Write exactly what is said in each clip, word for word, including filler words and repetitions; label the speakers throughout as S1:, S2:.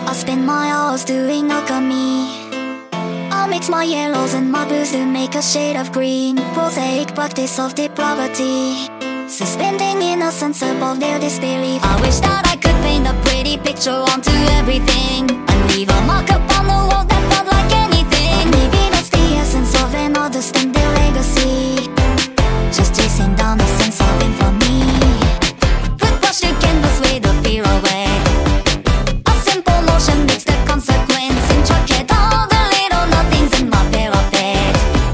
S1: I spend my hours doing alchemy. I mix my yellows and my blues to make a shade of green. Prosaic practice of depravity, suspending innocence above their disbelief. I wish that I could paint a pretty picture onto everything and leave a mark upon the wall that felt like anything. Maybe that's the essence of an artist and their legacy, just chasing down a sense of infamy. Put brush to canvas with a fear away. A simple motion makes the consequence intricate. All the little nothings in my parapet.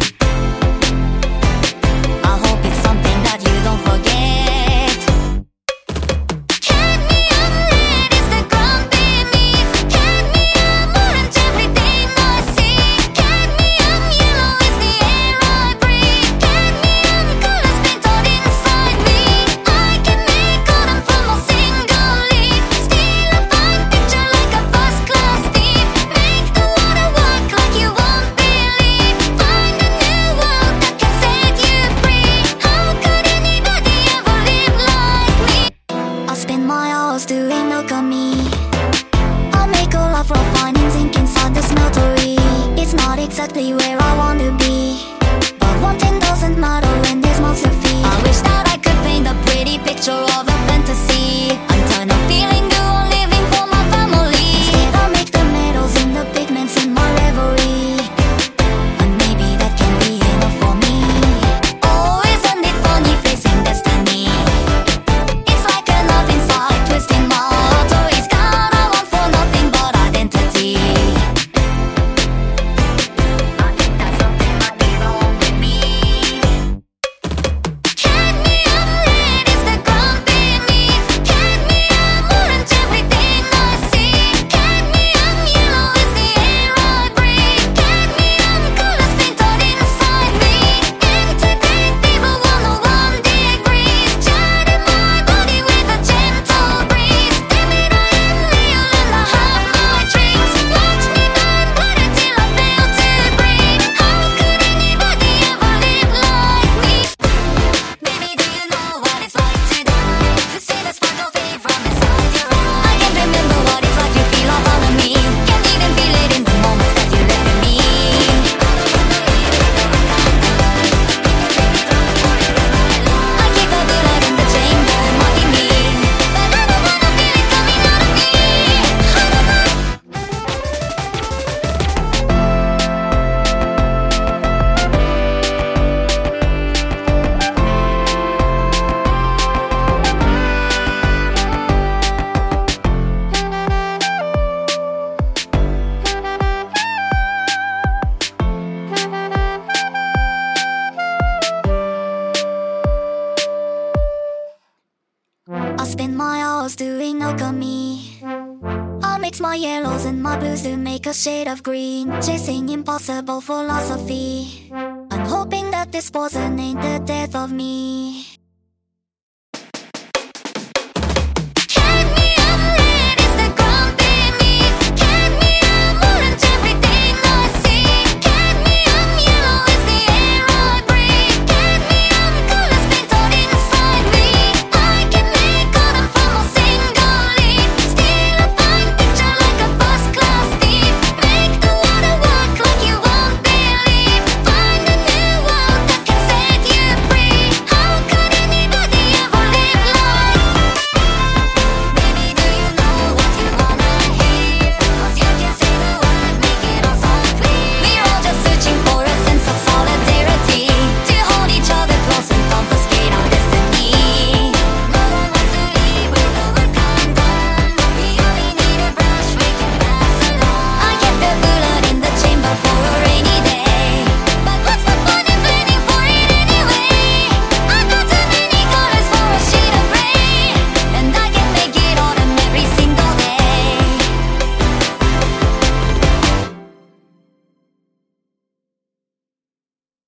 S1: I hope it's something that you don't forget. Cadmium red is the ground beneath. Cadmium orange everything I see. Cadmium yellow is the air I breathe. Cadmium colors painted inside me. I can make autumn from a single leaf. Steal a fine picture like a first-class thief. Make the water work like you won't believe. Find a new world that can set you free. How could anybody ever live like me? I spend my hours doing alchemy. I make all of raw findings ink inside the smeltery. It's not exactly where I want to be, but wanting doesn't matter when there's mouths to feed. I wish that I could paint a pretty picture of a fantasy and turn a feeling to a living for my family. Instead I make the metals and the pigments in my reverie, and maybe that can be enough for me. Oh, isn't it funny facing destiny? It's like a love inside twisting my heart. Oh, it's God I want for nothing but identity. I think that's something that belongs with me. Cadmium red is the ground beneath. Cadmium orange everything I see. Cadmium yellow is the air I breathe. Cadmium colors painted inside me. Integrate fever one oh one degrees. Chatting my body with a gentle breeze. Damn it, I am real and I have my dreams. Watch me burn brighter till I fail to breathe. How could anybody ever live like me? Baby, do you know what it's like to die? To see the sparkle fade from inside your eyes. I can't remember what it's like to feel all out of me. Can't even feel it in the moments that you left with me. I keep a bullet in the chamber mocking me, but I don't wanna feel it coming out of me. I spend my hours doing alchemy. I mix my yellows and my blues to make a shade of green, chasing impossible philosophy and hoping that this poison ain't the death of me.